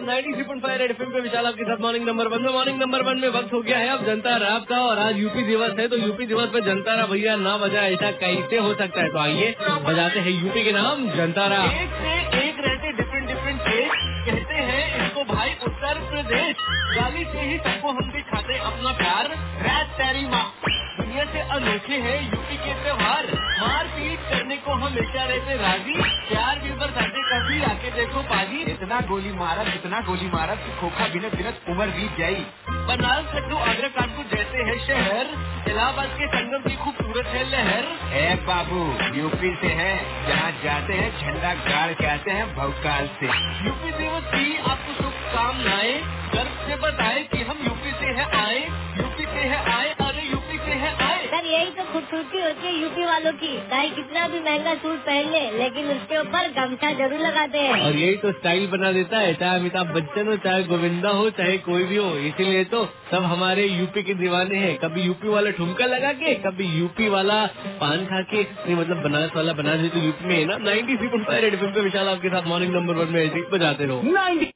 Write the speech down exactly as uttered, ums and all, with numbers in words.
Ninety three point five red FM पे विशाल आपके साथ मॉर्निंग नंबर वन में मॉर्निंग नंबर वन में वक्त हो गया है अब जनता रैप का। और आज यूपी दिवस है तो यूपी दिवस पे जनता रैप भैया ना बजा ऐसा कैसे हो सकता है। तो आइए बजाते हैं यूपी के नाम जनता रैप। एक से एक रहते डिफरेंट डिफरेंट टेस्ट, कहते हैं इसको भाई उत्तर प्रदेश। गाली से ही सबको हम दिखाते अपना प्यार। रैप तेरी माँ दुनिया से अनोखे हैं यूपी के त्योहार। मार पीट करने को हमेशा रहते राजी, प्यार भी बरसाते कभी आके देखो बाजी। इतना गोली मारा इतना गोली मारा कि खोखा बिनत बिनत उम्र बीत जाई। बनारस लखनऊ आगरा कानपुर जैसे है शहर, इलाहाबाद के संगम की खूबसूरत है लहर। ए बाबू यूपी से है, जहाँ जाते हैं झंडा गाड़ के आते हैं भौकाल से। यूपी दिवस की आपको शुभकामनाएं, गर्व से बताए कि हम यूपी से है आए। यूपी से है आए अरे यूपी से है आए। सर यही तो खूबसूरती होती है यूपी वालों की, चाहे कितना भी महंगा सूट पहन ले लेकिन उसके ऊपर गमछा जरूर लगाते हैं। और यही तो स्टाइल बना देता है, चाहे अमिताभ बच्चन हो चाहे गोविंदा हो चाहे कोई भी हो। इसीलिए तो सब हमारे यूपी के दीवाने हैं। कभी यूपी वाला ठुमका लगा के, कभी यूपी वाला पान खा के, नहीं मतलब बनारस वाला बनारस तो यूपी में है ना। Ninety three point five red FM पे विशाल आपके साथ मॉर्निंग नंबर वन में ऐसे ही बजाते रहो।